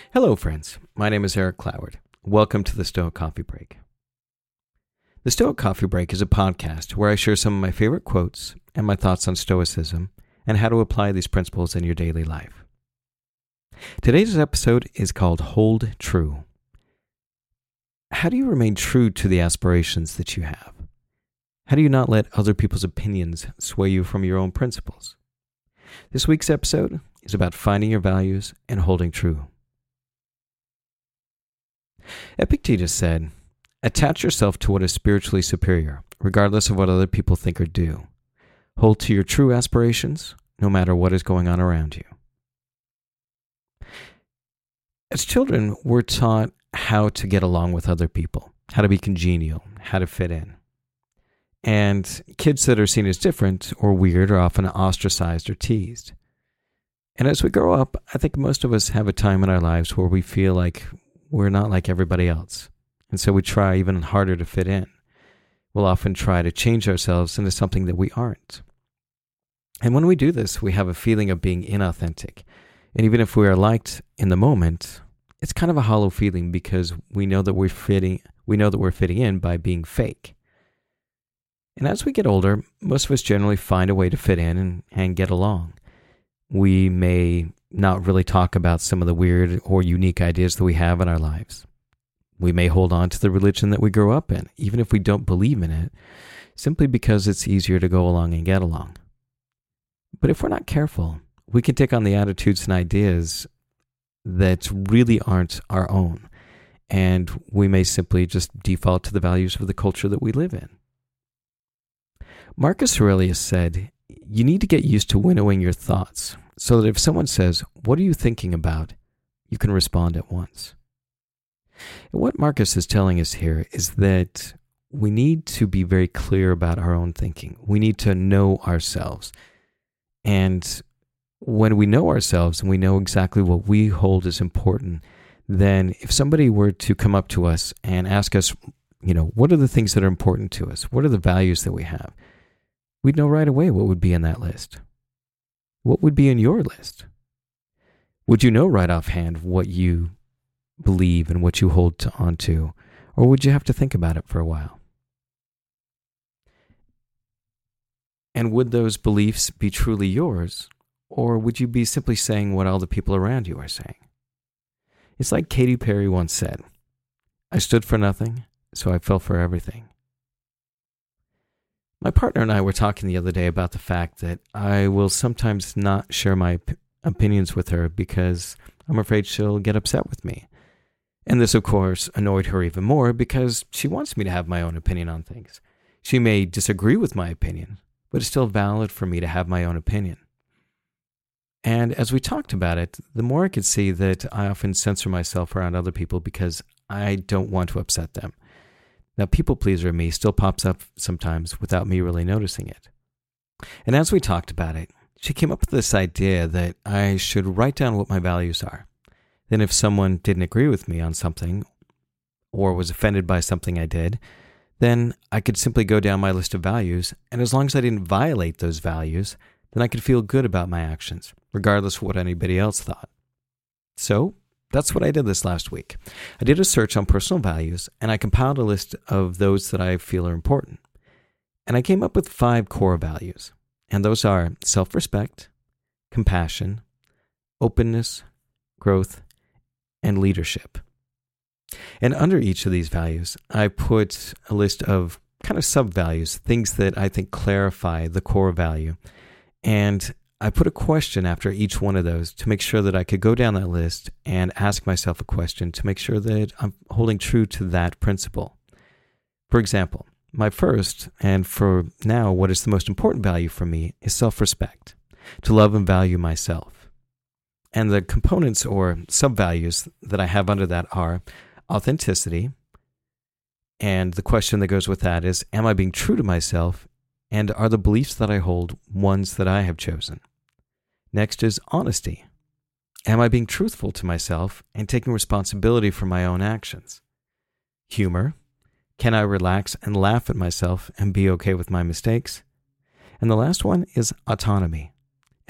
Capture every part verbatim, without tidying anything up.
Hello, friends. My name is Eric Cloward. Welcome to the Stoic Coffee Break. The Stoic Coffee Break is a podcast where I share some of my favorite quotes and my thoughts on Stoicism and how to apply these principles in your daily life. Today's episode is called Hold True. How do you remain true to the aspirations that you have? How do you not let other people's opinions sway you from your own principles? This week's episode is about finding your values and holding true. Epictetus said, "Attach yourself to what is spiritually superior, regardless of what other people think or do. Hold to your true aspirations, no matter what is going on around you." As children, we're taught how to get along with other people, how to be congenial, how to fit in. And kids that are seen as different or weird are often ostracized or teased. And as we grow up, I think most of us have a time in our lives where we feel like we're not like everybody else. And so we try even harder to fit in. We'll often try to change ourselves into something that we aren't. And when we do this, we have a feeling of being inauthentic. And even if we are liked in the moment, it's kind of a hollow feeling because we know that we're fitting, we know that we're fitting in by being fake. And as we get older, most of us generally find a way to fit in and, and get along. We may not really talk about some of the weird or unique ideas that we have in our lives. We may hold on to the religion that we grew up in, even if we don't believe in it, simply because it's easier to go along and get along. But if we're not careful, we can take on the attitudes and ideas that really aren't our own, and we may simply just default to the values of the culture that we live in. Marcus Aurelius said, "You need to get used to winnowing your thoughts, so that if someone says, 'What are you thinking about?' you can respond at once." And what Marcus is telling us here is that we need to be very clear about our own thinking. We need to know ourselves. And when we know ourselves and we know exactly what we hold as important, then if somebody were to come up to us and ask us, you know, what are the things that are important to us? What are the values that we have? We'd know right away what would be in that list. What would be in your list? Would you know right offhand what you believe and what you hold to, on to, or would you have to think about it for a while? And would those beliefs be truly yours, or would you be simply saying what all the people around you are saying? It's like Katy Perry once said, "I stood for nothing, so I fell for everything." My partner and I were talking the other day about the fact that I will sometimes not share my op- opinions with her because I'm afraid she'll get upset with me. And this, of course, annoyed her even more because she wants me to have my own opinion on things. She may disagree with my opinion, but it's still valid for me to have my own opinion. And as we talked about it, the more I could see that I often censor myself around other people because I don't want to upset them. Now, people pleaser in me still pops up sometimes without me really noticing it. And as we talked about it, she came up with this idea that I should write down what my values are. Then if someone didn't agree with me on something or was offended by something I did, then I could simply go down my list of values, and as long as I didn't violate those values, then I could feel good about my actions, regardless of what anybody else thought. So that's what I did this last week. I did a search on personal values, and I compiled a list of those that I feel are important. And I came up with five core values, and those are self-respect, compassion, openness, growth, and leadership. And under each of these values, I put a list of kind of sub-values, things that I think clarify the core value. And I put a question after each one of those to make sure that I could go down that list and ask myself a question to make sure that I'm holding true to that principle. For example, my first, and for now what is the most important value for me, is self-respect, to love and value myself. And the components or sub-values that I have under that are authenticity, and the question that goes with that is, am I being true to myself, and are the beliefs that I hold ones that I have chosen? Next is honesty. Am I being truthful to myself and taking responsibility for my own actions? Humor. Can I relax and laugh at myself and be okay with my mistakes? And the last one is autonomy.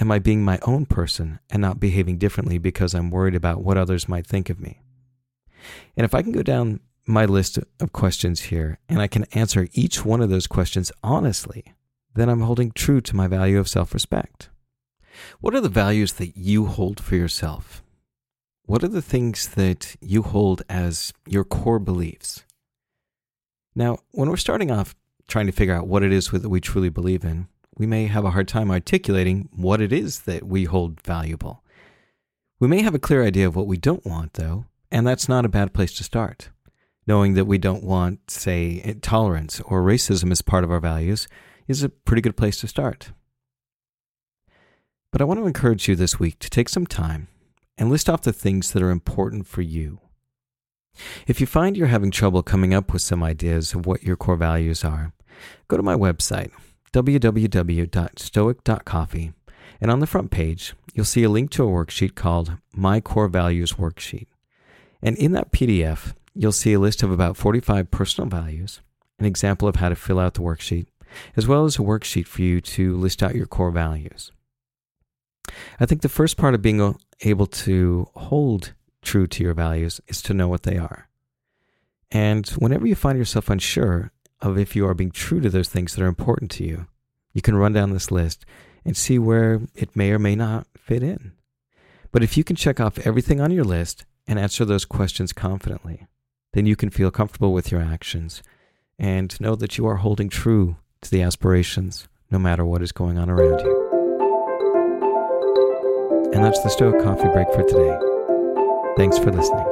Am I being my own person and not behaving differently because I'm worried about what others might think of me? And if I can go down my list of questions here and I can answer each one of those questions honestly, then I'm holding true to my value of self-respect. What are the values that you hold for yourself? What are the things that you hold as your core beliefs? Now, when we're starting off trying to figure out what it is that we truly believe in, we may have a hard time articulating what it is that we hold valuable. We may have a clear idea of what we don't want, though, and that's not a bad place to start. Knowing that we don't want, say, tolerance or racism as part of our values is a pretty good place to start. But I want to encourage you this week to take some time and list off the things that are important for you. If you find you're having trouble coming up with some ideas of what your core values are, go to my website, w w w dot stoic dot coffee, and on the front page, you'll see a link to a worksheet called My Core Values Worksheet. And in that P D F, you'll see a list of about forty-five personal values, an example of how to fill out the worksheet, as well as a worksheet for you to list out your core values. I think the first part of being able to hold true to your values is to know what they are. And whenever you find yourself unsure of if you are being true to those things that are important to you, you can run down this list and see where it may or may not fit in. But if you can check off everything on your list and answer those questions confidently, then you can feel comfortable with your actions and know that you are holding true to the aspirations no matter what is going on around you. And that's the Stoic Coffee Break for today. Thanks for listening.